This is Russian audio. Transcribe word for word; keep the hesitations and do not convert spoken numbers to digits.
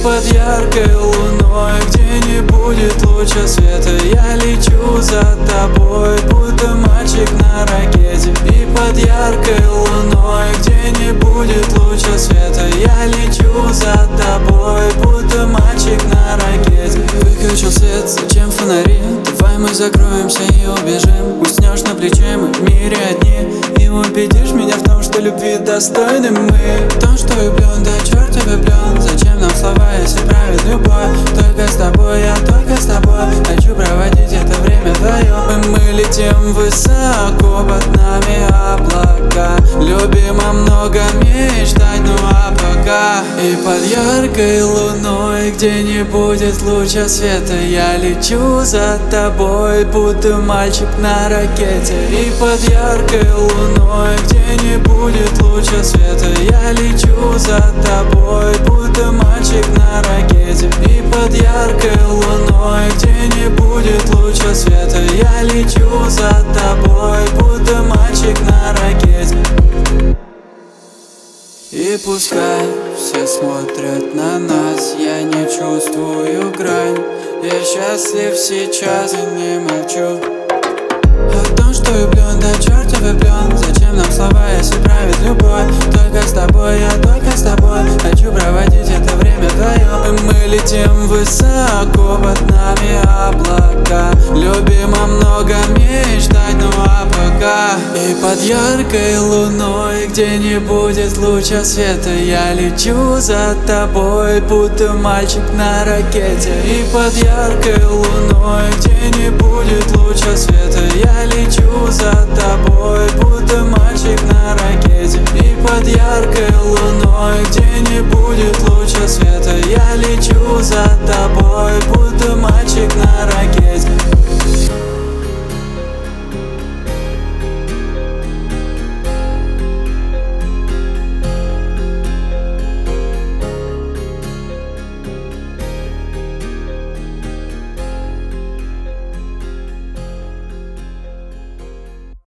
под яркой луной, где не будет луча света, я лечу за тобой, будто мальчик на ракете. И под яркой луной, где не будет луча света, я лечу за тобой, будто мальчик на ракете. Выключил свет, зачем фонари? Давай мы закроемся и убежим. Уснешь на плече, мы в мире одни, и убедишь меня в том, что любви достойны мы. В том, что влюблен, да черт я влюблен. Зачем нам слова, если правит любовь? Только с тобой, я только с тобой хочу проводить это время вдвоем. И мы летим высоко, под нами облака. Любим, а много мечтать, ну а пока. И под яркой луной, где не будет луча света, я лечу за тобой, будто мальчик на ракете. И под яркой луной, где не будет луча света, я лечу за тобой, будто мальчик на ракете. И под яркой луной, где не будет луча света, я лечу за тобой, будто мальчик на ракете. И пускай все смотрят на нас, я не чувствую грань. Я счастлив сейчас и не молчу о том, что влюблен, да черт я влюблен. Зачем нам слова, если правит любовь? Только с тобой, я только с тобой хочу проводить это время вдвоем. И мы летим высоко, под нами облака. Любим, а много мечтать, ну а пока. И под яркой луной, где не будет луча света, я лечу за тобой, будто мальчик на ракете. И под яркой луной, где не будет луча света, я лечу за